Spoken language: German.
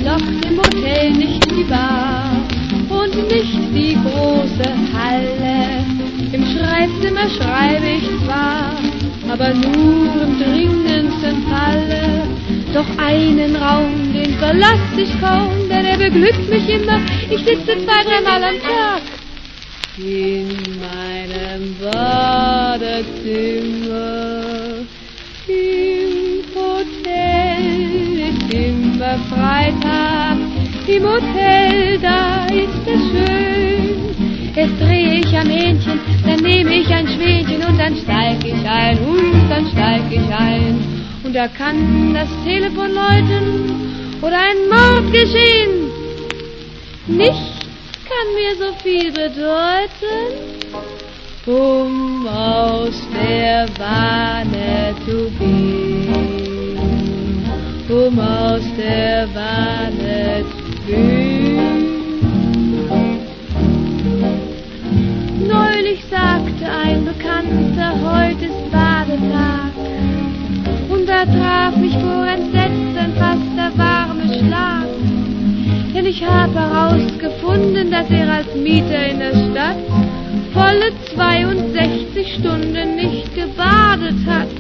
doch im Hotel nicht die Bar und nicht die große Halle. Im Schreibzimmer schreibe ich zwar, aber nur im dringendsten Falle. Doch einen Raum, den verlass ich kaum, denn er beglückt mich immer. Ich sitze 2-3 Mal am Tag in meinem Badezimmer. Im Hotel ist immer Freitag, im Hotel, da ist es schön. Jetzt drehe ich am Hähnchen, dann nehme ich ein Schwänchen und dann steig ich ein, und dann steig ich ein. Und da kann das Telefon läuten oder ein Mord geschehen. Nichts kann mir so viel bedeuten, um aus der Wanne zu gehen, um aus der Wanne zu gehen. Neulich sagte ein Bekannter, heute ist Badetag. Und da traf mich vor entsetzt ein fast der warme Schlag. Denn ich habe herausgefunden, dass er als Mieter in der Stadt volle 62 Stunden nicht gebadet hat.